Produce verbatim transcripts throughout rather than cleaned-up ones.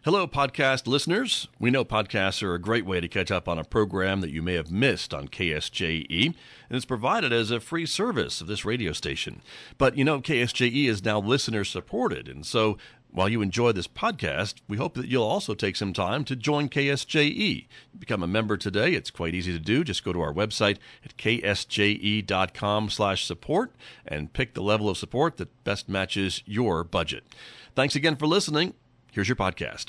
Hello, podcast listeners. We know podcasts are a great way to catch up on a program that you may have missed on K S J E, and it's provided as a free service of this radio station. But you know, K S J E is now listener-supported, and so while you enjoy this podcast, we hope that you'll also take some time to join K S J E. Become a member today. It's quite easy to do. Just go to our website at k s j e dot com slash support and pick the level of support that best matches your budget. Thanks again for listening. Here's your podcast.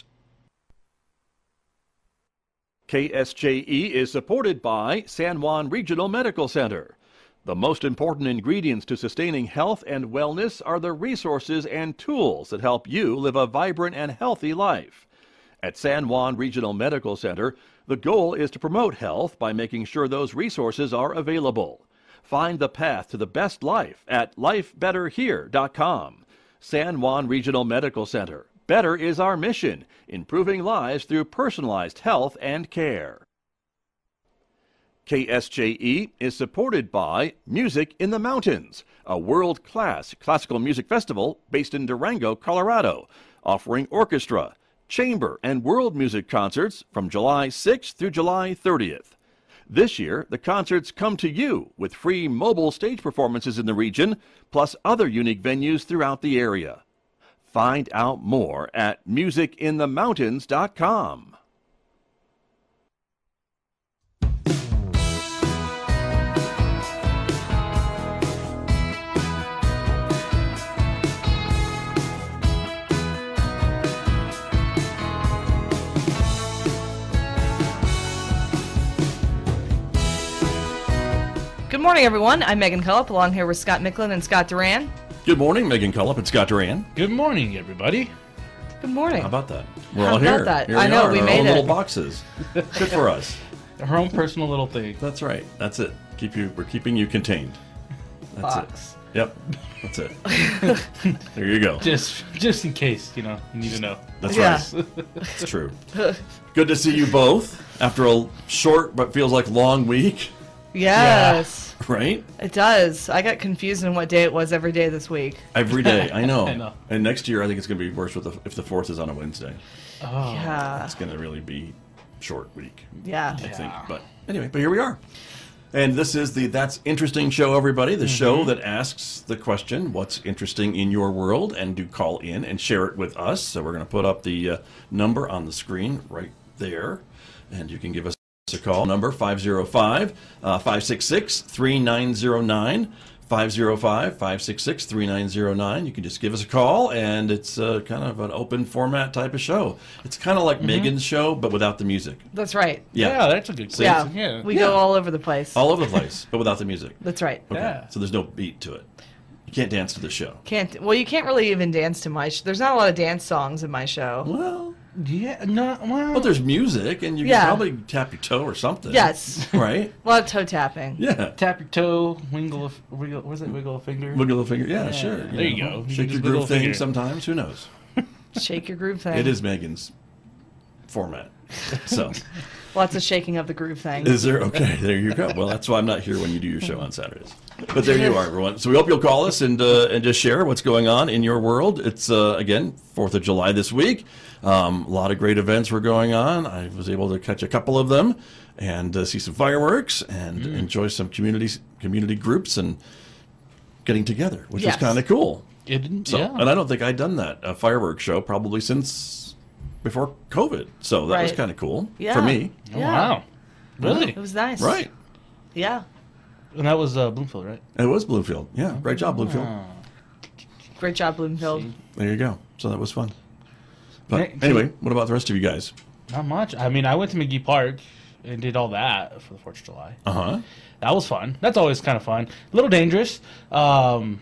K S J E is supported by San Juan Regional Medical Center. The most important ingredients to sustaining health and wellness are the resources and tools that help you live a vibrant and healthy life. At San Juan Regional Medical Center, the goal is to promote health by making sure those resources are available. Find the path to the best life at life better here dot com. San Juan Regional Medical Center. Better is our mission, improving lives through personalized health and care. K S J E is supported by Music in the Mountains, a world-class classical music festival based in Durango, Colorado, offering orchestra, chamber, and world music concerts from July sixth through July thirtieth. This year, the concerts come to you with free mobile stage performances in the region, plus other unique venues throughout the area. Find out more at music in the mountains dot com. Good morning, everyone. I'm Megan Cullip, along here with Scott Micklin and Scott Duran. Good morning, Megan Cullip and Scott Duran. Good morning, everybody. Good morning. How about that? We're How all about here. that? Here I we know, are, we in our made own it. little boxes. Good for us. Her own personal little thing. That's right. That's it. Keep you. We're keeping you contained. That's Box. it. Yep. That's it. There you go. Just just in case, you know, you need to know. That's Yeah. right. It's true. Good to see you both after a short but feels like long week, Yes, right? it does. I got confused on what day it was every day this week. Every day. I know. I know. And next year, I think it's going to be worse with the, if the fourth is on a Wednesday. Oh. Yeah. It's going to really be short week. Yeah. I think. But anyway, but here we are. And this is the That's Interesting show, everybody. The mm-hmm. show that asks the question, what's interesting in your world? And do call in and share it with us. So we're going to put up the uh, number on the screen right there. And you can give us a call. Number five oh five, five six six, three nine oh nine. five oh five, five six six, three nine oh nine. You can just give us a call, and it's uh, kind of an open format type of show. It's kind of like mm-hmm. Megan's show, but without the music. That's right. Yeah, yeah that's a good See? Yeah. yeah. We yeah. go all over the place. All over the place, but without the music. That's right. Okay. Yeah. So there's no beat to it. You can't dance to the show. Can't. Well, you can't really even dance to my. Sh- There's not a lot of dance songs in my show. Well, Yeah, no, well. but there's music, and you Yeah. can probably tap your toe or something. Yes. Right? A lot of toe tapping. Yeah. Tap your toe, wiggle a, wiggle, what is it, wiggle a finger? Wiggle a finger. Yeah, Yeah. sure. There you know. go. You Shake can your just wiggle groove a thing finger. sometimes. Who knows? Shake your groove thing. It is Megan's format. So. Lots of shaking of the groove thing. Is there? Okay, there you go. Well, that's why I'm not here when you do your show on Saturdays. But there you are, everyone. So we hope you'll call us and uh, and just share what's going on in your world. It's, uh, again, fourth of July this week. Um, a lot of great events were going on. I was able to catch a couple of them and uh, see some fireworks and mm. enjoy some community, community groups and getting together, which yes. was kind of cool. It, So, yeah. And I don't think I'd done that, a fireworks show, probably since before COVID. So that right. was kind of cool yeah. for me. Oh, Yeah. wow. Really? It was nice. Right. Yeah. And that was uh, Bloomfield, right? It was Bloomfield. Yeah, great job, Bloomfield. Oh. Great job, Bloomfield. See? There you go. So that was fun. But Hey, anyway, what about the rest of you guys? Not much. I mean, I went to McGee Park and did all that for the fourth of July. Uh-huh. That was fun. That's always kind of fun. A little dangerous. Um,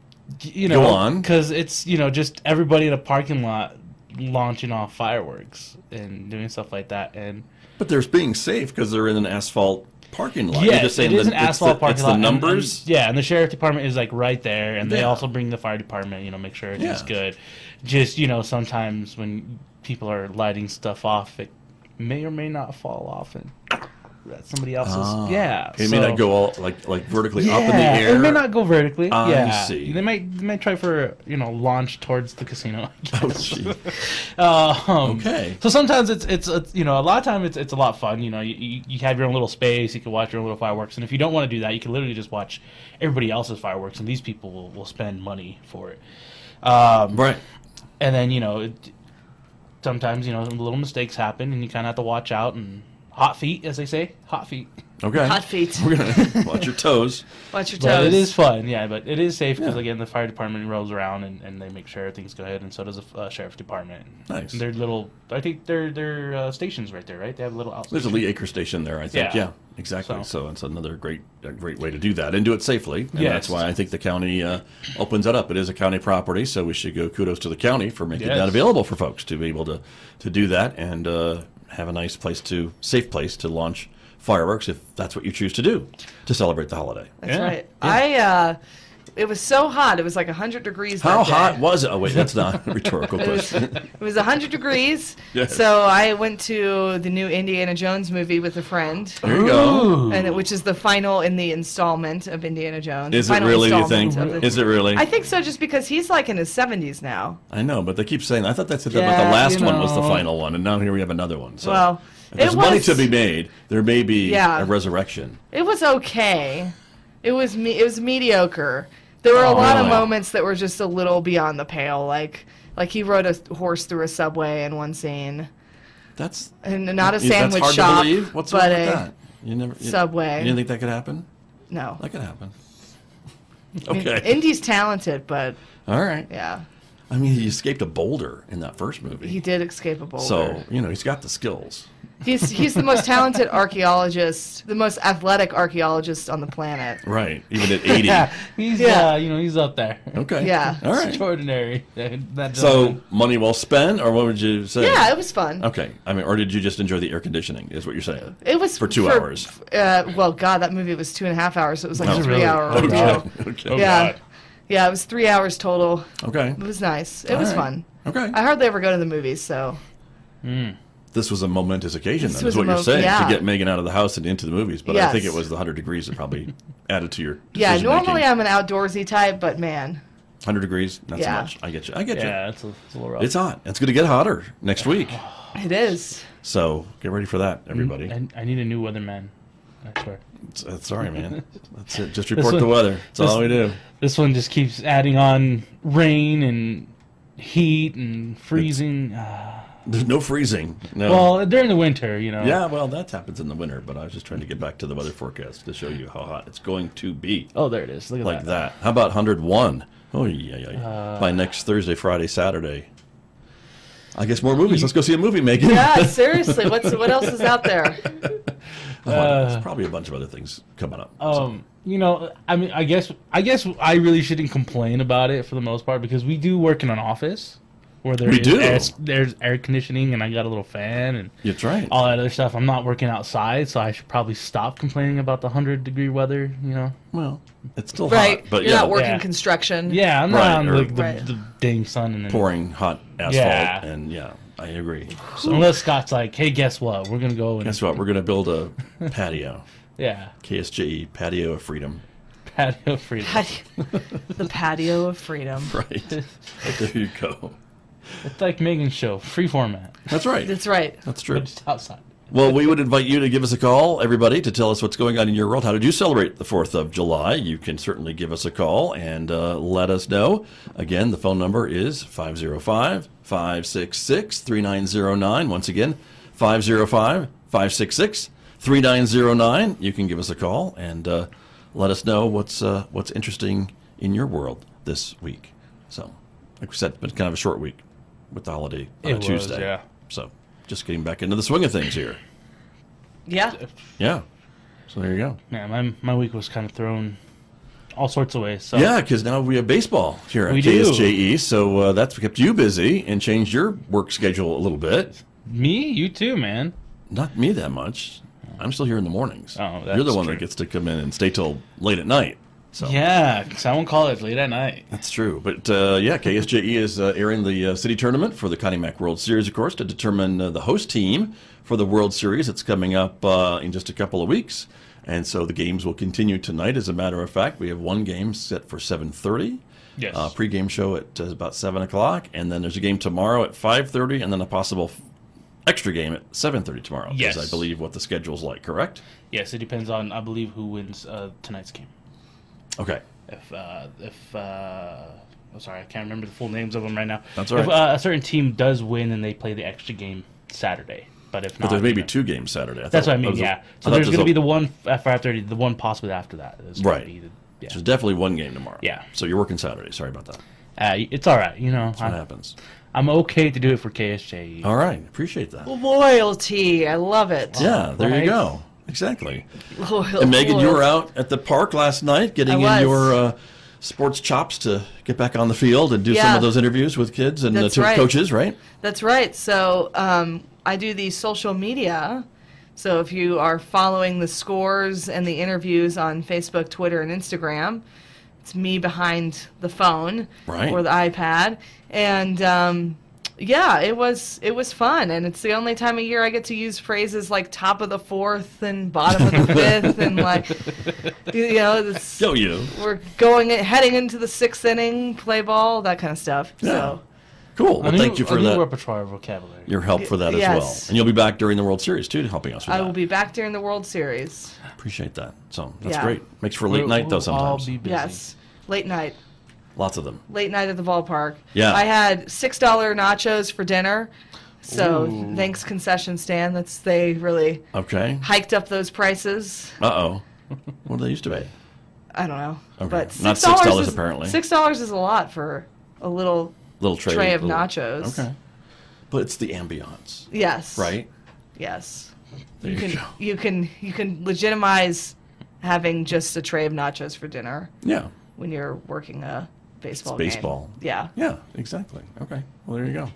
you know, Go on. Because it's, you know, just everybody in a parking lot launching off fireworks and doing stuff like that. And But they're being safe because they're in an asphalt parking lot. yeah, You're just saying it is that an asphalt it's the, parking it's lot. the and- numbers. and- yeah, and the sheriff department is like right there, and they Yeah. also bring the fire department. You know, make sure everything's Yeah. good. Just you know, sometimes when people are lighting stuff off, it may or may not fall off and at somebody else's. Ah, yeah, It so, may not go all like like vertically yeah, up in the air. It may not go vertically. I yeah, see. They might they might try for you know launch towards the casino. I Oh, guess. gee. Uh, um, Okay. So sometimes it's, it's it's you know a lot of time it's it's a lot of fun. You know, you, you you have your own little space. You can watch your own little fireworks, and if you don't want to do that, you can literally just watch everybody else's fireworks, and these people will, will spend money for it. Um, Right. And then you know, it, sometimes you know little mistakes happen, and you kind of have to watch out and hot feet, as they say, hot feet. Okay. Hot feet. We're gonna watch your toes. Watch your But toes. it is fun, yeah. But it is safe because Yeah. again, the fire department rolls around and, and they make sure everything's good, and so does the uh, sheriff's department. Nice. And they're little. I think they're they're uh, stations right there, right? They have a little outstation. There's a Lee Acre station there, I think. Yeah, Yeah. exactly. So. So- it's another great, a great way to do that and do it safely. And Yes. that's why I think the county uh, opens that up. It is a county property, so we should go kudos to the county for making Yes. that available for folks to be able to to do that and uh, have a nice place to, safe place to launch fireworks if that's what you choose to do to celebrate the holiday. That's Yeah. right. I uh, it was so hot. It was like one hundred degrees. How that day. hot was it? Oh wait, that's not a rhetorical It was, question. it was one hundred degrees. Yes. So I went to the new Indiana Jones movie with a friend, There you go. Ooh. and it- which is the final in the installment of Indiana Jones. Is the it final really? Do you installment think? of the- Is it really? I think so, just because he's like in his seventies now. I know, but they keep saying. I thought that's it. But Yeah, the last you one was the know. final one, and now here we have another one. So Well, if there's it money was- to be made, there may be Yeah. a resurrection. It was okay. It was me. It was mediocre. There were a Oh, lot of really? moments that were just a little beyond the pale. Like, like he rode a horse through a subway in one scene, That's and not a that's sandwich hard shop, to believe. What's but wrong with a that? You never you, Subway. You didn't think that could happen? no. That could happen. I mean, Okay. Indy's talented, but All right. yeah, I mean, he escaped a boulder in that first movie. he did escape a boulder. So you know he's got the skills. He's he's the most talented archaeologist, the most athletic archaeologist on the planet. Right. Even at eighty. Yeah, he's Yeah. uh, you know he's up there. Okay. Yeah. All right. Extraordinary. That that So gentleman. money well spent, or what would you say? Yeah, it was fun. Okay. I mean, or did you just enjoy the air conditioning? Is what you're saying? It was For two hours. Uh, well, God, that movie was two and a half hours. So it was like Oh, a three really? hour Oh, ordeal. God. Okay. Oh, Yeah. God. Yeah, it was three hours total. Okay. It was nice. It All was right. fun. Okay. I hardly ever go to the movies, so Mm. This was a momentous occasion, This then, was is what a you're mo- saying, yeah. to get Megan out of the house and into the movies. But I Yes. think it was the one hundred degrees that probably added to your yeah. decision-making. Normally I'm an outdoorsy type, but man, one hundred degrees, not Yeah. so much. I get you. I get Yeah, it's a, it's a little rough. you. It's hot. It's going to get hotter next week. it is. So get ready for that, everybody. I, I need a new weatherman. I swear. It's- uh, sorry, man. That's it. Just report one- the weather. That's all we do. This one just keeps adding on rain and heat and freezing. Ah. There's no freezing. No. Well, during the winter, you know. yeah, well, that happens in the winter, but I was just trying to get back to the weather forecast to show you how hot it's going to be. Oh, there it is. Look at Like that. that. How about one hundred one? Oh, yeah, yeah, yeah. Uh, By next Thursday, Friday, Saturday. I guess more movies. Let's go see a movie, Megan. Yeah, seriously. What's what else is out there? Oh, Uh, there's probably a bunch of other things coming up. Um, you know, I mean, I guess, I guess I really shouldn't complain about it for the most part because we do work in an office where there We is do. Air, there's air conditioning and I got a little fan and That's right. all that other stuff. I'm not working outside, so I should probably stop complaining about the hundred degree weather. You know? Well, it's still Right. hot, but You're yeah, not working Yeah. construction. Yeah, I'm Right, not on or- like the, Right. the dang sun and then, pouring hot asphalt, Yeah. and yeah, I agree. unless Scott's like, hey, guess what? We're gonna go and Guess what? We're going to build a patio. yeah, K S J E, Patio of Freedom. patio freedom. Patio, the patio of freedom. Right. There you go. It's like Megan's show, free format, That's right. That's right. That's true. but just outside. Well, we would invite you to give us a call, everybody, to tell us what's going on in your world. How did you celebrate the fourth of July? You can certainly give us a call and uh, let us know. Again, the phone number is five oh five, five six six, three nine oh nine. Once again, five oh five, five six six, three nine oh nine. You can give us a call and uh, let us know what's uh, what's interesting in your world this week. So, like we said, it's been kind of a short week with the holiday on It a was, Tuesday. yeah. So, just getting back into the swing of things here. Yeah. Yeah. So there you go. Yeah, my my week was kind of thrown all sorts of ways. So Yeah, because now we have baseball here at We K do. S J E, so uh, that's kept you busy and changed your work schedule a little bit. me, you too, man. Not me that much. I'm still here in the mornings. Oh, You're the that's one true. that gets to come in and stay till late at night. So Yeah, someone call it late at night. that's true. But uh, yeah, K S J E is uh, airing the uh, city tournament for the Connie Mack World Series, of course, to determine uh, the host team for the World Series. It's coming up uh, in just a couple of weeks. And so the games will continue tonight, as a matter of fact. We have one game set for seven thirty. Yes. Uh, pre-game show at uh, about seven o'clock. And then there's a game tomorrow at five thirty, and then a possible f- extra game at seven thirty tomorrow. Yes. Is, I believe, what the schedule's like, correct? Yes, it depends on, I believe, who wins uh, tonight's game. Okay. If, uh, if, uh, I'm sorry, I can't remember the full names of them right now. That's all If right. uh, a certain team does win, then they play the extra game Saturday. But if not, But there's maybe you know, two games Saturday. I That's thought- what I mean, was a- yeah. I So thought there's going to a- be the one at five thirty, the one possibly after that. Is gonna Right. Be the, yeah. There's definitely one game tomorrow. Yeah. So you're working Saturday. Sorry about that. Uh, it's all right, you know. What I, happens? I'm okay to do it for K S J E. All right. Appreciate that. Loyalty. I love it. Yeah, there right. you go. Exactly. Loyal, And Megan, you loyal- were out at the park last night getting I in was. your uh, sports chops to get back on the field and do some Yeah. of those interviews with kids and uh, That's to right. coaches, right? That's right. So um, I do the social media. So if you are following the scores and the interviews on Facebook, Twitter, and Instagram, it's me behind the phone Right. or the iPad. And um, yeah, it was it was fun. And it's the only time of year I get to use phrases like top of the fourth and bottom of the fifth and like you know it's, Go you. we're going heading into the sixth inning, play ball, that kind of stuff. Yeah. So. Cool. A Well, new- thank you for a new that. repertoire vocabulary. Your help for that as Yes. well. And you'll be back during the World Series, too, helping us with I that. will be back during the World Series. Appreciate that. So that's Yeah. great. Makes for a late We'll- night, though, we'll all sometimes. be busy. Yes, late night. Lots of them. Late night at the ballpark. Yeah. I had six dollar nachos for dinner. So Ooh. thanks concession stand. That's they really Okay. hiked up those prices. Uh-oh. What do they used to be? I don't know, Okay. but Not six six dollars dollars is- apparently. Six dollars is a lot for a little. Little tray, Tray of little- nachos. Okay. But it's the ambiance, Yes. right? Yes. There you you can go. you can you can legitimize having just a tray of nachos for dinner Yeah. when you're working a baseball It's game. baseball. Yeah. Yeah, exactly. Okay. Well, there you go.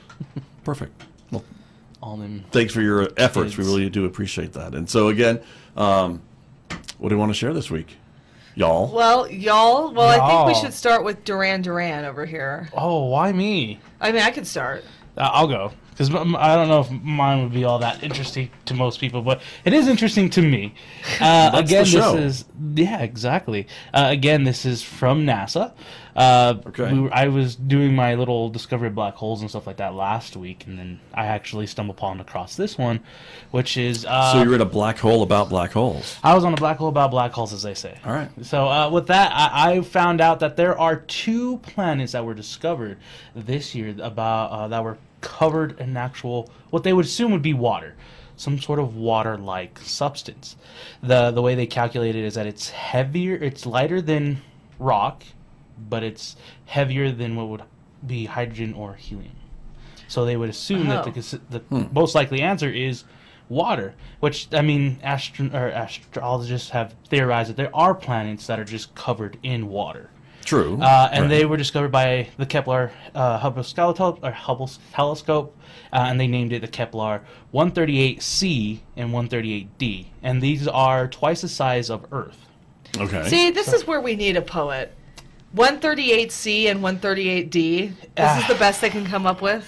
Perfect. Well, All them. thanks for your efforts. We Kids. really do appreciate that. And so, again, um, what do you want to share this week? Y'all? Well, y'all. Well, I think we Y'all. should start with Duran Duran over here. Oh, why me? I mean, I could start. Uh, I'll go. Because I don't know if mine would be all that interesting to most people, but it is interesting to me. Uh, That's again, the show. this is yeah, exactly. Uh, again, this is from NASA. Uh, Okay. we were, I was doing my little discovery of black holes and stuff like that last week, and then I actually stumbled upon across this one, which is uh, So you're in a black hole about black holes. I was on a black hole about black holes, as they say. All right. So uh, with that, I, I found out that there are two planets that were discovered this year about uh, that were covered in actual what they would assume would be water, some sort of water-like substance. the The way they calculate it is that it's heavier, it's lighter than rock, but it's heavier than what would be hydrogen or helium. So they would assume that Oh. the, consi- the most likely answer is water, which, I mean, astro- or astrologists have theorized that there are planets that are just covered in water. True. Uh, and Right. they were discovered by the Kepler uh, Hubble, Scal- or Hubble telescope, uh, and they named it the Kepler one thirty-eight C and one thirty-eight D. And these are twice the size of Earth. Okay. See, this is where we need a poet. one thirty-eight C and one thirty-eight D. This Ah. is the best they can come up with.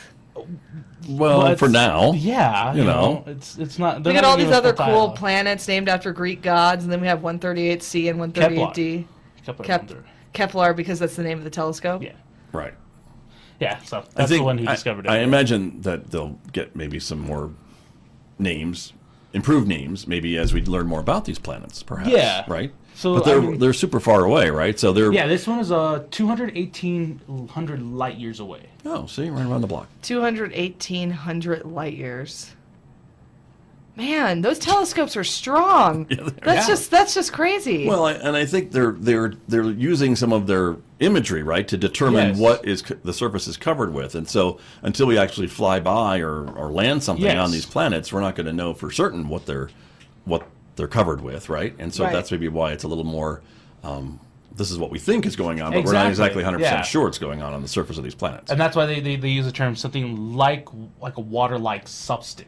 well, But for now. Yeah, you you know. know, it's it's not. We they're got not all giving these us other the cool title. planets named after Greek gods, and then we have one thirty-eight C and one thirty-eight D. Kepler. Kep- Kepler, because that's the name of the telescope. Yeah, Right. yeah. So I that's think the one who I- discovered it. I imagine that they'll get maybe some more names, improved names, maybe as we learn more about these planets, perhaps. Yeah. Right. So, but they're I mean- they're super far away, right? So they're Yeah, this one is uh two hundred eighteen hundred light years away. oh, see, right around the block. two hundred eighteen hundred light years. Man, those telescopes are strong. Yeah, they're- that's yeah. just that's just crazy. Well, I, and I think they're they're they're using some of their imagery, right, to determine Yes. what is co- the surface is covered with. And so, until we actually fly by or, or land something Yes. on these planets, we're not going to know for certain what they're what they're covered with, right? And so Right. that's maybe why it's a little more. Um, this is what we think is going on, but we're not Exactly. exactly one hundred percent Yeah. sure what's going on on the surface of these planets. And that's why they, they, they use the term something like like a water-like substance.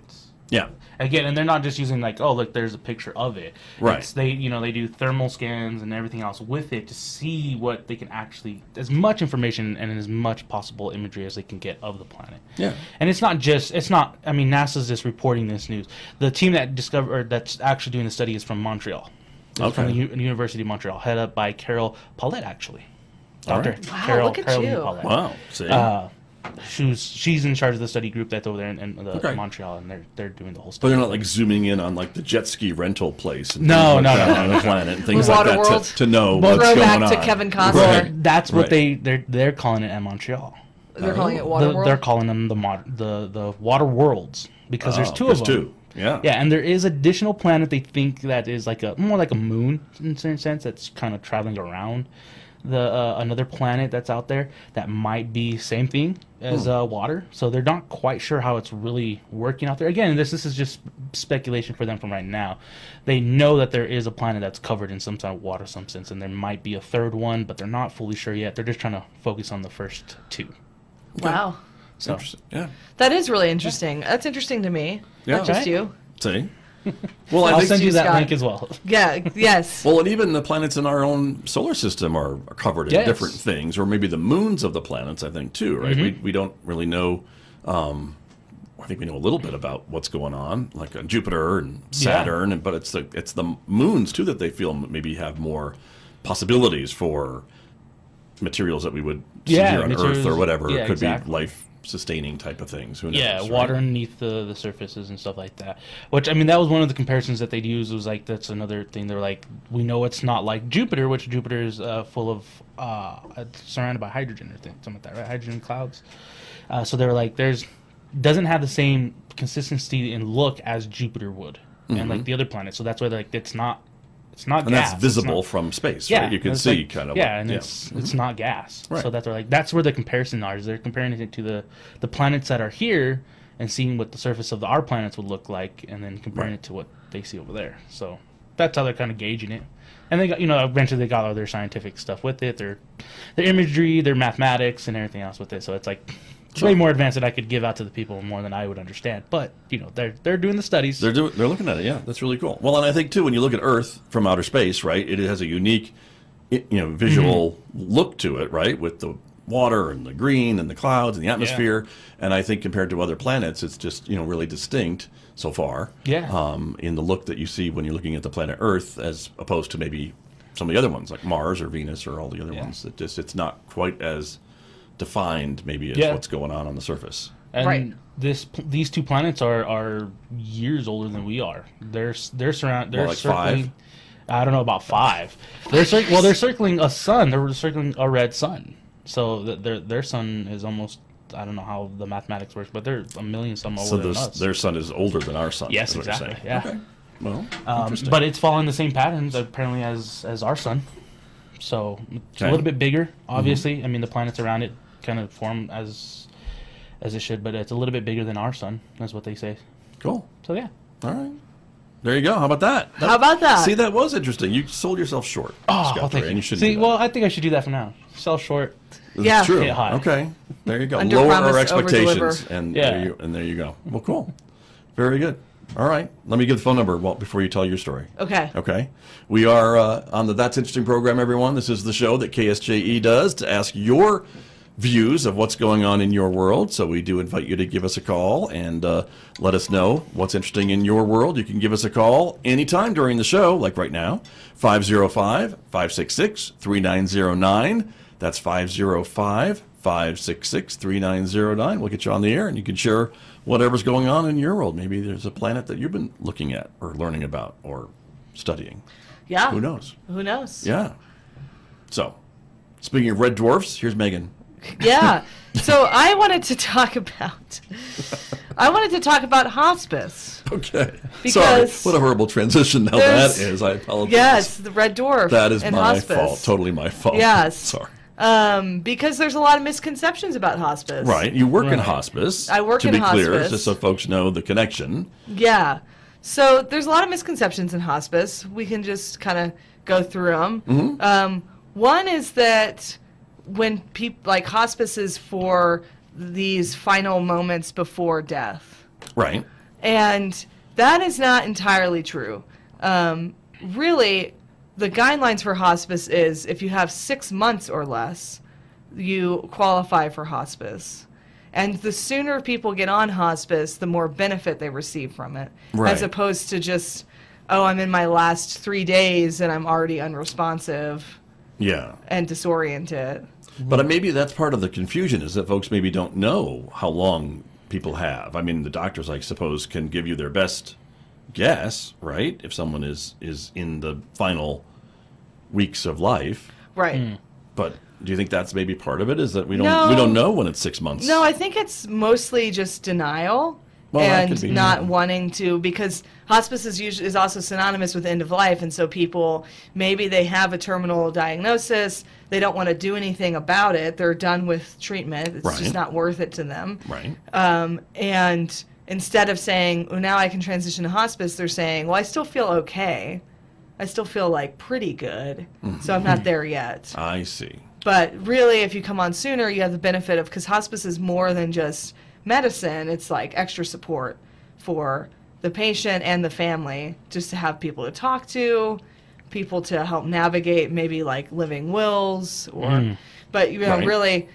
Yeah. Again, and they're not just using like, oh, look, there's a picture of it. Right. It's, they, you know, they do thermal scans and everything else with it to see what they can actually, as much information and as much possible imagery as they can get of the planet. Yeah. And it's not just, it's not. I mean, NASA's just reporting this news. The team that discovered, that's actually doing the study is from Montreal. It's Okay. From the U- University of Montreal, head up by Carol Paulette, actually. All Doctor right. Wow, Carol, look at Carol you. Paulette. Wow. See. Uh, She's she's in charge of the study group that's over there in, in the, Okay. Montreal, and they're they're doing the whole But study. they're not like zooming in on like the jet ski rental place. And No, things like no, that no, on the planet and things Water like that World. to, to know Well, what's Throwback going to on. Kevin Right. Costner. That's what Right. they they're they're calling it at Montreal. They're calling it Oh. Water The- World. They're calling them the mod, the the water worlds because there's Oh, two there's of them. two. Yeah. Yeah, and there is additional planet they think that is like a more like a moon in a certain sense that's kind of traveling around the uh, another planet that's out there that might be same thing as Hmm. uh, water. So they're not quite sure how it's really working out there. Again, this this is just speculation for them from right now. They know that there is a planet that's covered in some type of water substance, and there might be a third one, but they're not fully sure yet. They're just trying to focus on the first two. Wow. So Interesting. Yeah. That is really interesting. That's interesting to me. Yeah. Not just Right. you. See. Well, I I'll think send you that Scott. link as well. Yeah. Yes. Well, and even the planets in our own solar system are, are covered in Yes. different things, or maybe the moons of the planets, I think, too, right? Mm-hmm. We, we don't really know. Um, I think we know a little bit about what's going on, like on Jupiter and Saturn, and, but it's the it's the moons, too, that they feel maybe have more possibilities for materials that we would see Yeah, here on Earth materials- or whatever. yeah, It could exactly. be life-sustaining type of things. Who knows? Yeah, right? water underneath the, the surfaces and stuff like that. Which, I mean, that was one of the comparisons that they'd use. Was like, that's another thing. They're like, we know it's not like Jupiter, which Jupiter is uh, full of, uh, it's surrounded by hydrogen or thing, something like that, right? Hydrogen clouds. Uh, so they were like, there's, doesn't have the same consistency and look as Jupiter would. And like the other planets. So that's why they're like, it's not, it's not And gas. that's visible It's not- from space, yeah, right? You can it's see like- kind of. yeah, what- and it's it's not gas. Right. So that's where like that's where the comparison are. Is they're comparing it to the the planets that are here and seeing what the surface of the, our planets would look like, and then comparing Right. it to what they see over there. So that's how they're kind of gauging it. And they got, you know, eventually they got all their scientific stuff with it, their their imagery, their mathematics, and everything else with it. So it's like it's Sure. way more advanced than I could give out to the people, more than I would understand. But you know, they're they're doing the studies. They're doing. They're looking at it. Yeah, that's really cool. Well, and I think too, when you look at Earth from outer space, right, it has a unique, i- you know, visual Mm-hmm. look to it, right, with the water and the green and the clouds and the atmosphere. And I think compared to other planets, it's just you know really distinct so far. Yeah. Um, in the look that you see when you're looking at the planet Earth, as opposed to maybe some of the other ones like Mars or Venus or all the other Yeah. ones. That just it's not quite as defined maybe as Yeah. what's going on on the surface. And Right. this these two planets are, are years older than we are. They're s- they're surround they're More like circling. five? I don't know about five. They're cir- well, they're circling a sun. They're circling a red sun. So th- their their sun is almost. I don't know how the mathematics works, but they're a million some older So than those, us. their sun is older than our sun. Yes, is what you're exactly, saying. yeah. Okay. Well, Um, interesting. but it's following the same patterns apparently as as our sun. So it's Okay. Mm-hmm. a little bit bigger. Obviously, I mean the planets around it kind of form as as it should, but it's a little bit bigger than our sun. That's what they say. Cool. So yeah. All right. There you go. How about that? That- How about that? See, that was interesting. You sold yourself short. Oh, Scott well, thank Ray, you. and you shouldn't See, do that. well, I think I should do that from now. Sell short. It's Yeah. true. Hit high. Okay. There you go. Under Lower our promise, expectations, over-deliver. and Yeah. there you and there you go. Well, cool. Very good. All right. Let me give the phone number well, before you tell your story. Okay. Okay. We are uh, on the That's Interesting program, everyone. This is the show that K S J E does to ask your views of what's going on in your world. So we do invite you to give us a call and uh, let us know what's interesting in your world. You can give us a call anytime during the show, like right now, five oh five, five six six, three nine oh nine. That's five oh five, five six six, three nine oh nine. We'll get you on the air and you can share whatever's going on in your world. Maybe there's a planet that you've been looking at or learning about or studying. Yeah. Who knows? Who knows? Yeah. So, speaking of red dwarfs, here's Megan. Yeah. So I wanted to talk about. I wanted to talk about hospice. Okay. Because Sorry. What a horrible transition now that there's- is. I apologize. Yes, the red dwarf. That is and my hospice. fault. Totally my fault. Yes. Sorry. Um, because there's a lot of misconceptions about hospice. Right. You work in Right. hospice. I work to in be clear, hospice. just so folks know the connection. Yeah. So there's a lot of misconceptions in hospice. We can just kind of go through them. Mm-hmm. Um, one is that when people like hospice is for these final moments before death. Right. And that is not entirely true. Um, really, the guidelines for hospice is if you have six months or less, you qualify for hospice. And the sooner people get on hospice, the more benefit they receive from it. Right. As opposed to just, oh, I'm in my last three days and I'm already unresponsive Yeah. and disoriented. But maybe that's part of the confusion is that folks maybe don't know how long people have. I mean, the doctors, I suppose, can give you their best guess, right? If someone is, is in the final weeks of life. Right. Mm. But do you think that's maybe part of it? Is that we don't No. we don't know when it's six months? No, I think it's mostly just denial Well, that could and be, not yeah. wanting to, because hospice is usually is also synonymous with end of life, and so people, maybe they have a terminal diagnosis, they don't want to do anything about it, they're done with treatment, it's Right. just not worth it to them. Right. Um, and instead of saying, well, now I can transition to hospice, they're saying, well, I still feel okay. I still feel like pretty good, so I'm not there yet. I see. But really, if you come on sooner, you have the benefit of, because hospice is more than just medicine, it's like extra support for the patient and the family, just to have people to talk to, people to help navigate maybe like living wills, or, Mm. but you know, Right. really,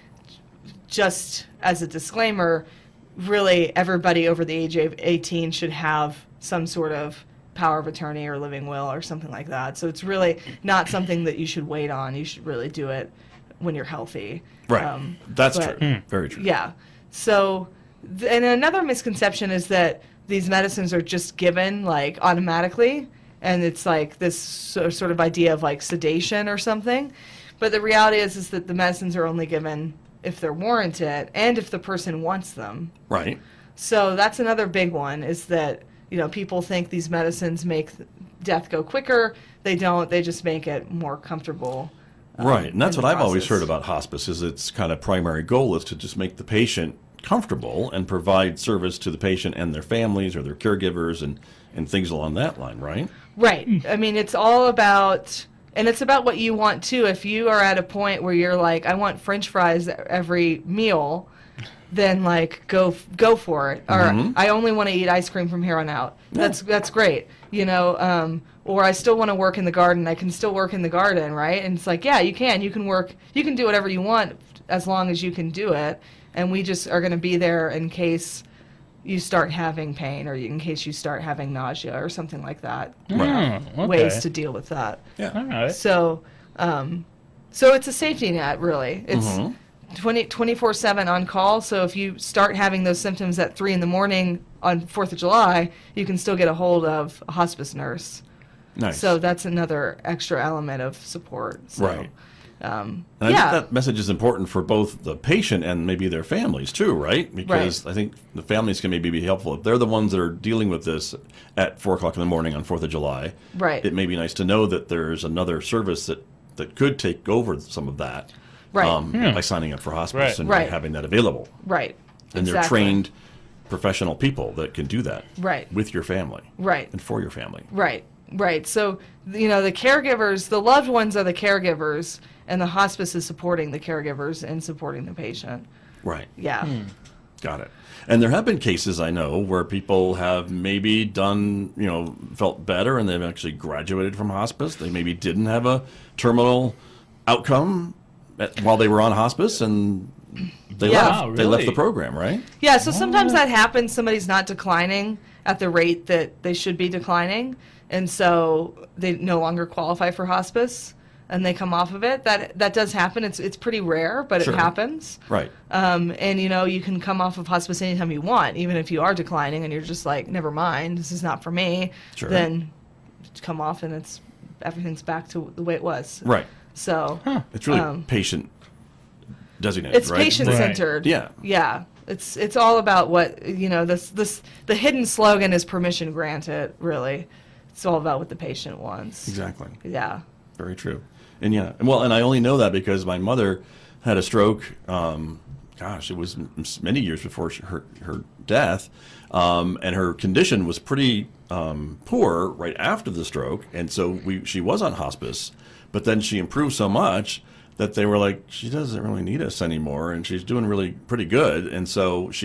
just as a disclaimer, really everybody over the age of eighteen should have some sort of power of attorney or living will or something like that. So it's really not something that you should wait on. You should really do it when you're healthy. Right. Um, that's but- true. Very true. Yeah. So, th- and another misconception is that these medicines are just given like automatically, and it's like this so, sort of idea of like sedation or something. But the reality is, is that the medicines are only given if they're warranted and if the person wants them. Right. So that's another big one, is that, you know, people think these medicines make th- death go quicker. They don't. They just make it more comfortable. um, Right. And that's in what the I've always process. heard about hospice is its kind of primary goal is to just make the patient comfortable and provide service to the patient and their families or their caregivers and, and things along that line, right? Right. I mean, it's all about, and it's about what you want too. If you are at a point where you're like, I want French fries every meal, then like go go for it. Or Mhm. I only want to eat ice cream from here on out. That's that's great. You know, um, or I still want to work in the garden. I can still work in the garden, right? And it's like, yeah, you can. You can work. You can do whatever you want as long as you can do it. And we just are going to be there in case you start having pain, or in case you start having nausea or something like that. Mm, okay. Ways to deal with that. Yeah. All right. So, um, so it's a safety net, really. It's Mhm. twenty, twenty-four seven on call. So if you start having those symptoms at three in the morning on fourth of July, you can still get a hold of a hospice nurse. Nice. So that's another extra element of support. So, Right. Um, And I yeah. think that message is important for both the patient and maybe their families too, right? Because I think the families can maybe be helpful. If they're the ones that are dealing with this at four o'clock in the morning on fourth of July, Right. it may be nice to know that there's another service that, that could take over some of that Right. um, Hmm. by signing up for hospice Right. and Right. having that available. Right. And they're Exactly. trained professional people that can do that Right. with your family Right. and for your family. Right, right. So, you know, the caregivers, the loved ones are the caregivers, and the hospice is supporting the caregivers and supporting the patient. Right. Yeah. Got it. And there have been cases I know where people have maybe done, you know, felt better and they've actually graduated from hospice. They maybe didn't have a terminal outcome at, while they were on hospice and they Yeah. left. Wow, They left really? the program, right? Yeah, so sometimes that happens. Somebody's not declining at the rate that they should be declining, and so they no longer qualify for hospice, and they come off of it. That that does happen. It's it's pretty rare, but Sure. it happens. Right. Um, and you know, you can come off of hospice anytime you want, even if you are declining and you're just like, never mind, this is not for me. Sure. Then come off and it's everything's back to the way it was. Right. So It's really Um, patient designated, it's right? patient centered. Yeah. Yeah. It's it's all about what, you know, this this the hidden slogan is permission granted, really. It's all about what the patient wants. Exactly. Yeah. Very true. And yeah, and well, and I only know that because my mother had a stroke. Um, gosh, it was m- many years before she, her her death, um, and her condition was pretty um, poor right after the stroke, and so we she was on hospice, but then she improved so much that they were like, she doesn't really need us anymore, and she's doing really pretty good, and so she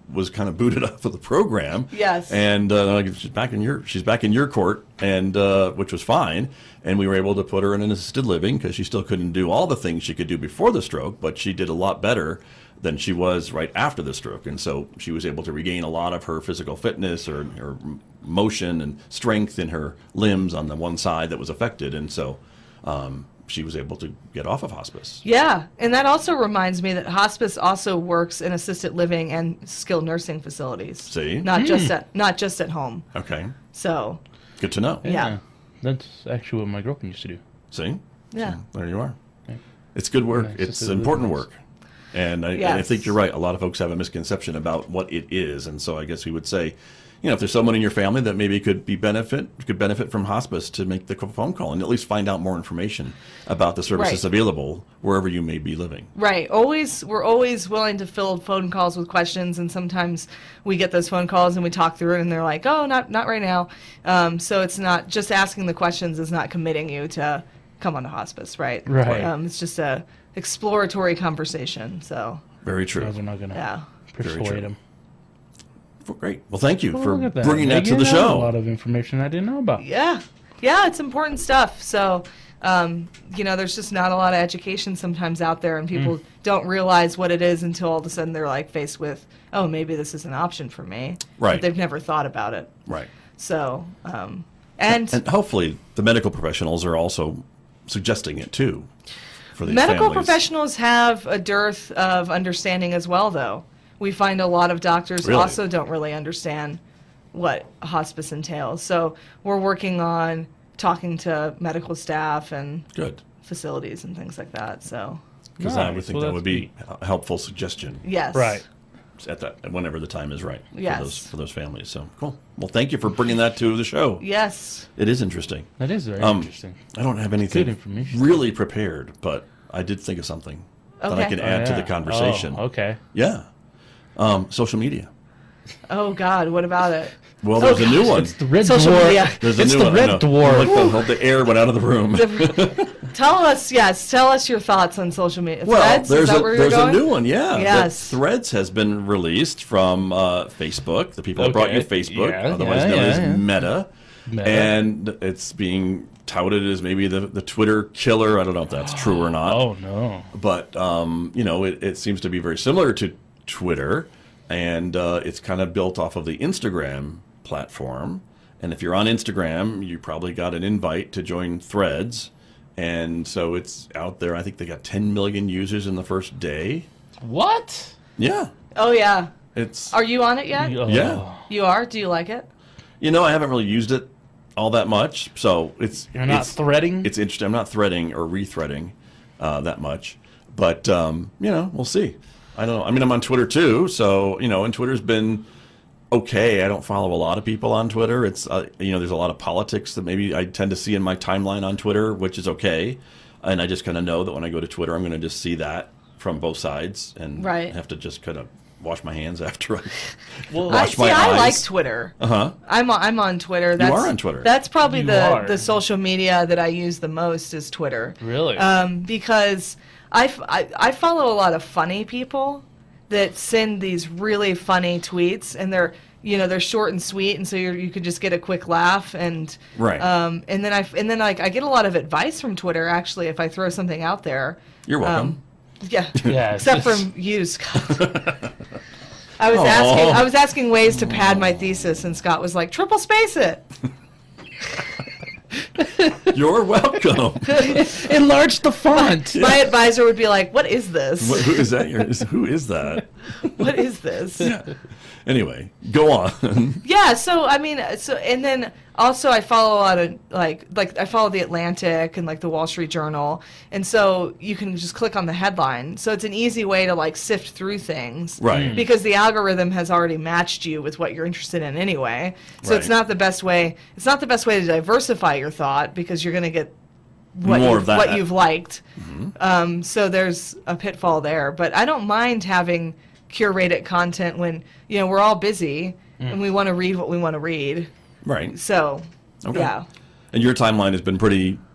was kind of booted off of the program. Yes. And uh, she's back in your she's back in your court, and uh, which was fine. And we were able to put her in an assisted living because she still couldn't do all the things she could do before the stroke, but she did a lot better than she was right after the stroke. And so she was able to regain a lot of her physical fitness or her motion and strength in her limbs on the one side that was affected. And so um, she was able to get off of hospice. Yeah, and that also reminds me that hospice also works in assisted living and skilled nursing facilities. See? Not just at not just at home. Okay. So, Good to know. Yeah. That's actually what my girlfriend used to do. See? yeah. So there you are. Yeah. It's good work. Nice. It's Assisted important living. work. And I, Yes. I think you're right. A lot of folks have a misconception about what it is. And so I guess we would say, you know, if there's someone in your family that maybe could be benefit could benefit from hospice, to make the phone call and at least find out more information about the services Right. available wherever you may be living. Right. Always, we're always willing to fill phone calls with questions, and sometimes we get those phone calls and we talk through it, and they're like, "Oh, not not right now." Um, so it's not just asking the questions is not committing you to come on to hospice, right? Right. Um, it's just a exploratory conversation. So Very true. Guys are not going to yeah. Very persuade true. him. Well, great. Well, thank you Well, for look at that. bringing that to Megan, the that's A show. lot of information I didn't know about. Yeah. Yeah, it's important stuff. So, um, you know, there's just not a lot of education sometimes out there, and people Mm. don't realize what it is until all of a sudden they're like faced with, oh, maybe this is an option for me. Right. But they've never thought about it. Right. So, um, and, And hopefully the medical professionals are also suggesting it too for these medical families. professionals have a dearth of understanding as well, though. We find a lot of doctors Really? also don't really understand what hospice entails. So we're working on talking to medical staff and Good. facilities and things like that. So, Because I would Nice. think Well, that that's would be a helpful suggestion yes. Right. at that whenever the time is right for Yes. those for those families. So cool. Well, thank you for bringing that to the show. Yes. It is interesting. That is very Um, interesting. I don't have anything Good information. really prepared, but I did think of something that I Okay. can Oh, add to the yeah. conversation. Oh, okay. Yeah. Um, social media. Oh, God. What about it? Well, there's Oh, a new gosh, one. It's the red Social dwarf. media. There's a It's new the one. I red know. dwarf. Like the, like the air went out of the room. Tell us, yes, tell us your thoughts on social media. Well, Threads? there's is that a where there's you're a going? new one, yeah. that Yes. Threads has been released from uh, Facebook, the people that brought you Okay. Facebook, Yeah, otherwise yeah, known yeah, as yeah. Meta. Meta. And it's being touted as maybe the, the Twitter killer. I don't know if that's true or not. Oh, no. But, um, you know, it, it seems to be very similar to Twitter, and uh, it's kind of built off of the Instagram platform. And if you're on Instagram, you probably got an invite to join Threads. And so it's out there. I think they got ten million users in the first day. What? Yeah. Oh, yeah. It's, Are you on it yet? Oh. Yeah. You are? Do you like it? you know, I haven't really used it all that much. So it's, You're not it's, threading? it's interesting. I'm not threading or rethreading uh, that much. But, um, you know, we'll see. I don't know. I mean, I'm on Twitter too. So, you know, and Twitter's been okay. I don't follow a lot of people on Twitter. It's, uh, you know, there's a lot of politics that maybe I tend to see in my timeline on Twitter, which is okay. And I just kind of know that when I go to Twitter, I'm going to just see that from both sides and Right. have to just kind of wash my hands after I Well, I, wash see, my I eyes. like Twitter. Uh-huh. I'm on, I'm on Twitter. That's, are on Twitter. That's probably You the, are. the social media that I use the most is Twitter. Really? Um, because I, f- I, I follow a lot of funny people that send these really funny tweets, and they're you know they're short and sweet, and so you you could just get a quick laugh, and Right. Um, and then I f- and then like I get a lot of advice from Twitter actually if I throw something out there. You're welcome. Um, yeah. Yeah, Except it's- from you, Scott. I was Aw. asking I was asking ways to pad my thesis, and Scott was like, triple space it. You're welcome. Enlarge the font. My advisor would be like, what is this? What, who is that? Your, is, who is that? What is this? Anyway, go on. Yeah, so I mean, so and then also I follow a lot of like like I follow the Atlantic and like the Wall Street Journal, and so you can just click on the headline. So it's an easy way to like sift through things, Right. Because the algorithm has already matched you with what you're interested in anyway. So it's Right. not the best way. It's not the best way to diversify your thought because you're going to get what More you've, of that. what you've liked. Um, so there's a pitfall there, but I don't mind having curated content when you know we're all busy and we want to read what we want to read. Right. So Okay. yeah, And your timeline has been pretty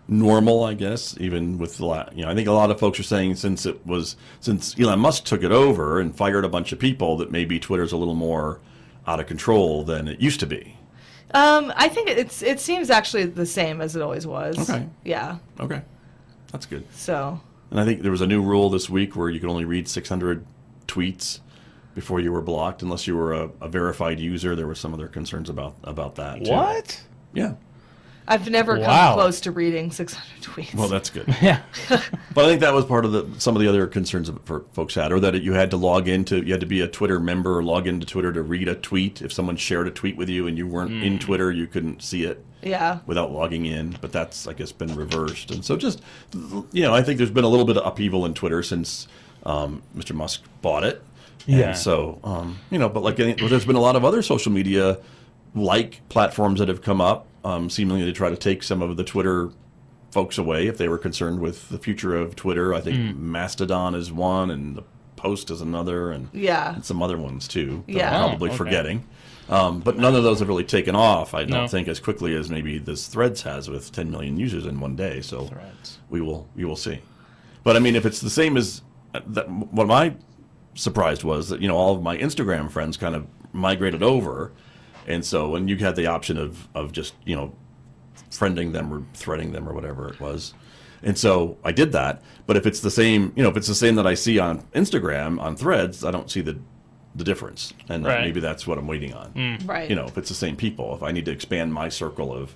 normal, I guess, even with the la- you know, I think a lot of folks are saying since it was since Elon Musk took it over and fired a bunch of people that maybe Twitter's a little more out of control than it used to be. Um, I think it's it seems actually the same as it always was. Okay. Yeah. Okay, that's good. So. And I think there was a new rule this week where you could only read six hundred tweets before you were blocked, unless you were a, a verified user. There were some other concerns about about that too. What? Yeah. I've never Wow. come close to reading six hundred tweets. Well, that's good. Yeah. But I think that was part of the some of the other concerns that for folks had, or that you had to log into, you had to be a Twitter member or log into Twitter to read a tweet. If someone shared a tweet with you and you weren't in Twitter, you couldn't see it Yeah. without logging in. But that's, I guess, been reversed. And so just, you know, I think there's been a little bit of upheaval in Twitter since um, Mister Musk bought it. Yeah. And so, um, you know, but like any, there's been a lot of other social media like platforms that have come up, um, seemingly to try to take some of the Twitter folks away if they were concerned with the future of Twitter. I think Mastodon is one, and the Post is another, and, Yeah. and some other ones too that Yeah. I'm probably Oh, okay. forgetting. Um, but none of those have really taken off, I don't No. think, as quickly as maybe this Threads has with ten million users in one day. So Threads. we will we will see. But I mean, if it's the same as that, what my surprised was that, you know, all of my Instagram friends kind of migrated over. And so when you had the option of, of just, you know, friending them or threading them or whatever it was. And so I did that. But if it's the same, you know, if it's the same that I see on Instagram, on Threads, I don't see the the difference. And Right. maybe that's what I'm waiting on. Right. You know, if it's the same people, if I need to expand my circle of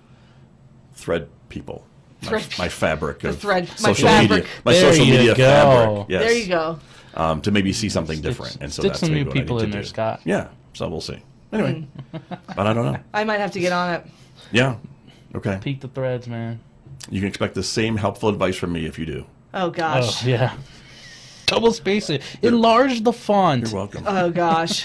thread people. My, Thread my fabric The of thread- my social fabric. media, my There social you media go. fabric. Yes. There you go. Um, to maybe see something different, and so stick that's some maybe new what I people need in to there, do. Scott. Yeah, so we'll see. Anyway, but I don't know. I might have to get on it. Yeah, okay. Peek the threads, man. You can expect the same helpful advice from me if you do. Oh gosh. Oh, yeah. Double space it. Enlarge the font. You're welcome. Oh gosh.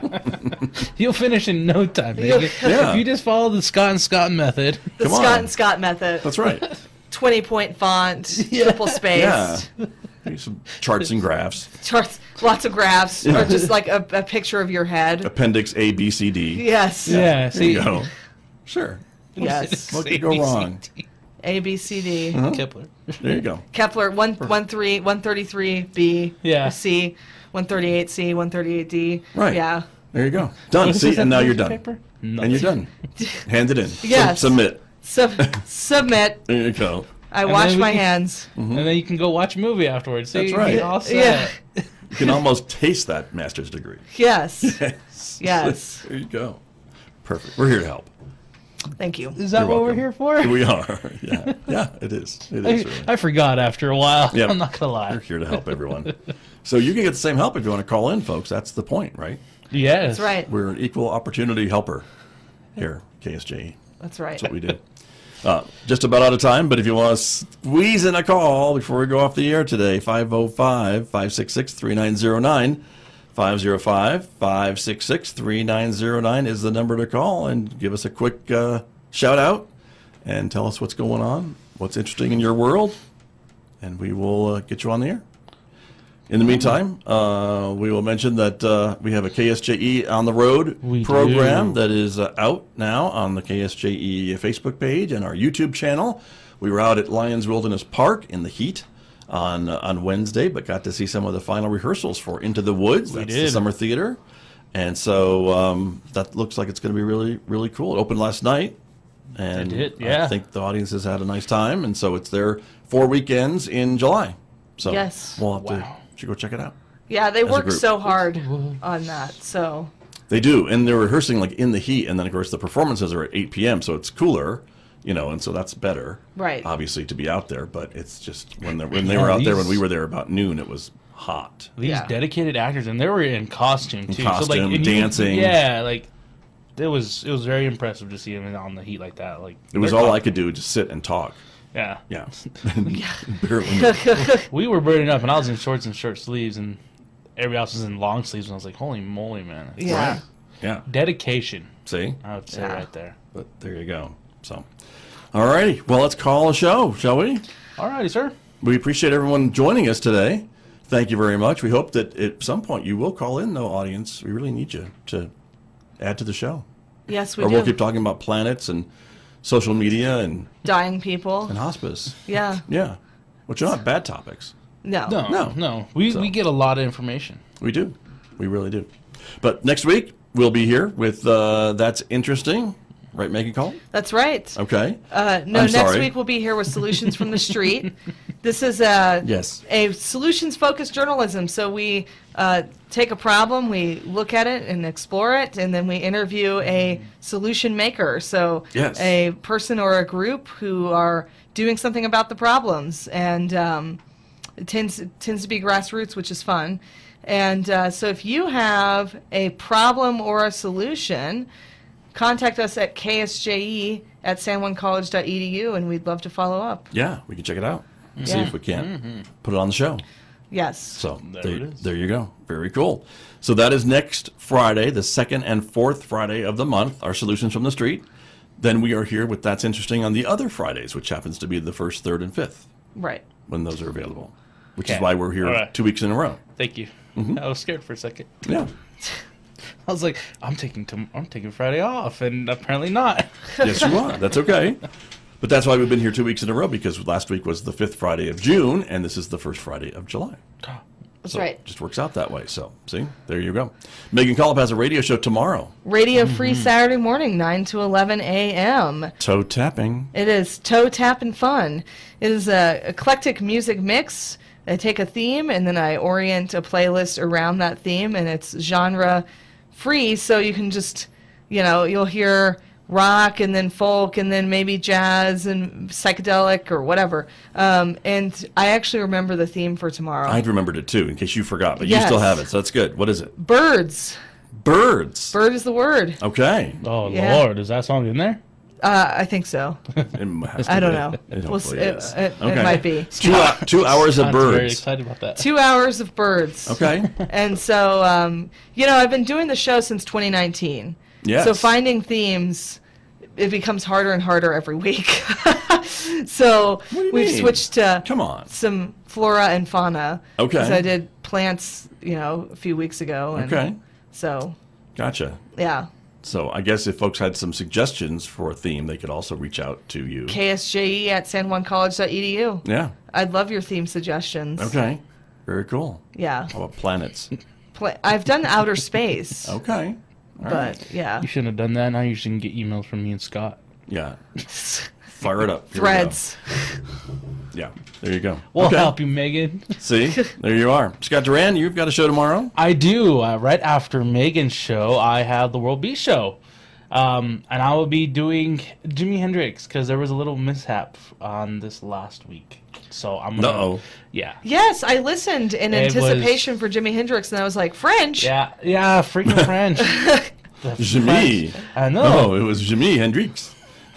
You'll finish in no time, baby. Yeah. If you just follow the Scott and Scott method. The Come Scott on. and Scott method. That's right. twenty point font, triple spaced. Yeah. Maybe some charts and graphs. Charts, lots of graphs, or just like a, a picture of your head. Appendix A, B, C, D. Yes. Yeah, There see. you go. Sure. Yes. What could go wrong? A, B, C, D. Kepler. There you go. Kepler, one, one, three, one thirty-three B. Yeah. C, one thirty-eight C, one thirty-eight D. Right. Yeah. There you go. Done. What does See, this and now have to you're do with done. paper? And you're done. Hand it in. Yes. Sub- submit. Sub, submit. There you go. I And wash then we my can- hands. And then you can go watch a movie afterwards. See, That's right. you're all set. Yeah. You can almost taste that master's degree. Yes. Yes. Yes. There you go. Perfect. We're here to help. Thank you. Is that You're what we're welcome. here for? We are. Yeah. Yeah, it is. It I, is. Really. I forgot after a while. Yeah. I'm not gonna We're lie. here to help everyone. So you can get the same help if you want to call in, folks. That's the point, right? Yes. That's right. We're an equal opportunity helper here, K S J E. That's right. That's what we do. Uh, just about out of time, but if you want to squeeze in a call before we go off the air today, five oh five, five six six, three nine oh nine. five oh five, five six six, three nine oh nine is the number to call, and give us a quick uh, shout out and tell us what's going on, what's interesting in your world, and we will uh, get you on the air. In the meantime, uh, we will mention that uh, we have a K S J E on the road We program do. that is uh, out now on the K S J E Facebook page and our YouTube channel. We were out at Lions Wilderness Park in the heat on uh, on Wednesday, but got to see some of the final rehearsals for Into the Woods. We That's the did. summer theater, and so um, that looks like it's going to be really really cool. It opened last night, and It did, I yeah. think the audience has had a nice time, and so it's there four weekends in July. So Yes. we'll have to Wow. should go check it out. Yeah, they a work group. so hard on that. So They do, and they're rehearsing like in the heat, and then of course the performances are at eight p.m., so it's cooler, you know, and so that's better, Right. Obviously to be out there, but it's just when they when they Yeah, were out there when these- we were there about noon, it was hot. These Yeah. dedicated actors, and they were in costume too. so costume, like and you- dancing. yeah, like it was it was very impressive to see them on the heat like that. Like It was they're all I costume- could do, just sit and talk. Yeah, Yeah, barely. we were burning up, and I was in shorts and short sleeves, and everybody else was in long sleeves, and I was like, "Holy moly, man!" yeah. Right. Yeah, Dedication, see, I would say Yeah. right there. but there you go. So, all righty, well, let's call a show, shall we? Alrighty, sir. We appreciate everyone joining us today. Thank you very much. We hope that at some point you will call in, though, audience. We really need you to add to the show. Yes, we or do. we'll keep talking about planets and social media and, Dying people. and hospice. Yeah. Yeah. Which are not bad topics. No. No, No. no, We So- we get a lot of information. We do. We really do. But next week, we'll be here with uh, That's Interesting. Right, Megan Call? That's right. Okay. Uh, no, I'm next sorry. week we'll be here with Solutions from the Street. This is a, Yes. a solutions-focused journalism. So we uh, take a problem, we look at it and explore it, and then we interview a solution maker. So Yes. a person or a group who are doing something about the problems. And um, it tends, it tends to be grassroots, which is fun. And uh, so if you have a problem or a solution, contact us at K S J E at san juan college dot e d u, and we'd love to follow up. Yeah, we can check it out. See Yeah. if we can put it on the show. Yes. So There there, it is. there you go. Very cool. So that is next Friday, the second and fourth Friday of the month, our Solutions from the Street. Then we are here with That's Interesting on the other Fridays, which happens to be the first, third, and fifth Right. when those are available, which is Okay. why we're here All right. two weeks in a row. Thank you. Mm-hmm. I was scared for a second. Yeah. I was like, I'm taking tom- I'm taking Friday off, and apparently not. Yes, you are. That's okay. But that's why we've been here two weeks in a row, because last week was the fifth Friday of June, and this is the first Friday of July. That's So right. it just works out that way. So, see, there you go. Megan Collop has a radio show tomorrow. Radio Free Saturday morning, nine to eleven a.m. Toe tapping. It is toe tap and fun. It is a eclectic music mix. I take a theme and then I orient a playlist around that theme, and it's genre free, so you can just, you know, you'll hear rock and then folk and then maybe jazz and psychedelic or whatever. Um, and I actually remember the theme for tomorrow. I'd remembered it too, in case you forgot, but you Yes. still have it, so that's good. What is it? Birds. Birds. Bird is the word. Okay. Oh Yeah. Lord, is that song in there? Uh, I think so. It has to I don't be. know. It We'll s- hopefully it- is. it- it might be. Two, hou- two hours of I'm very birds. excited about that. Two hours of birds. Okay. And so, um, you know, I've been doing the show since twenty nineteen. Yes. So finding themes, it becomes harder and harder every week. So do you we've mean? switched to Come on. some flora and fauna. Okay. Because I did plants, you know, a few weeks ago. And Okay. So, Gotcha. yeah. So I guess if folks had some suggestions for a theme, they could also reach out to you. K S J E at san juan college dot e d u. Yeah. I'd love your theme suggestions. Okay. Very cool. Yeah. How about planets? Pla- I've done outer space. Okay. All But, right. yeah. You shouldn't have done that. Now you shouldn't get emails from me and Scott. Yeah. Fire it up. Here we go. Threads. Yeah. There you go. We'll Okay. help you, Megan. See? There you are. Scott Duran, you've got a show tomorrow? I do. Uh, right after Megan's show, I have the World Beat Show. Um, and I will be doing Jimi Hendrix because there was a little mishap on this last week. So I'm gonna. Uh-oh. Yeah. Yes, I listened in It anticipation for Jimi Hendrix, and I was like, French? Yeah. Yeah. Freaking French. The Jimmy. French. I know. Oh, it was Jimi Hendrix.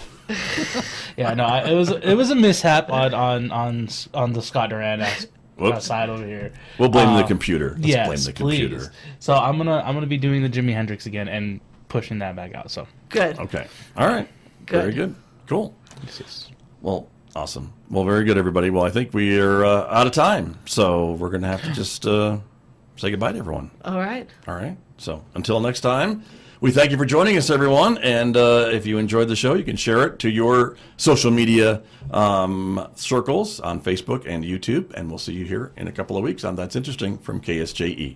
Yeah. No. I, it was. It was a mishap on on on on the Scott Duran ass- Whoops. side over here. We'll blame the Um, computer. Let's yes, blame the please. computer. So I'm gonna I'm gonna be doing the Jimi Hendrix again and pushing that back out. So. Good. Okay. All right. Good. Very good. Cool. Yes, yes. Well, awesome. Well, very good, everybody. Well, I think we are uh, out of time, so we're going to have to just uh, say goodbye to everyone. All right. All right. So until next time, we thank you for joining us, everyone. And uh, if you enjoyed the show, you can share it to your social media um, circles on Facebook and YouTube. And we'll see you here in a couple of weeks on That's Interesting from K S J E.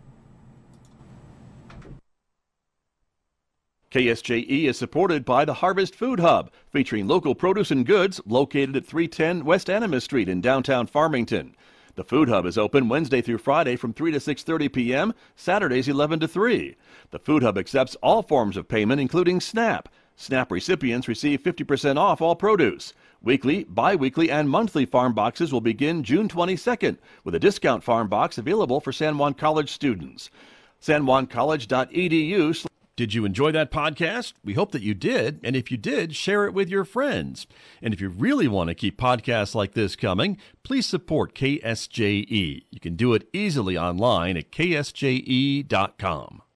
K S J E is supported by the Harvest Food Hub, featuring local produce and goods located at three ten West Animas Street in downtown Farmington. The Food Hub is open Wednesday through Friday from three to six thirty p.m., Saturdays eleven to three. The Food Hub accepts all forms of payment, including SNAP. SNAP recipients receive fifty percent off all produce. Weekly, bi-weekly, and monthly farm boxes will begin June twenty-second, with a discount farm box available for San Juan College students. san juan college dot e d u. Did you enjoy that podcast? We hope that you did. And if you did, share it with your friends. And if you really want to keep podcasts like this coming, please support K S J E. You can do it easily online at k s j e dot com.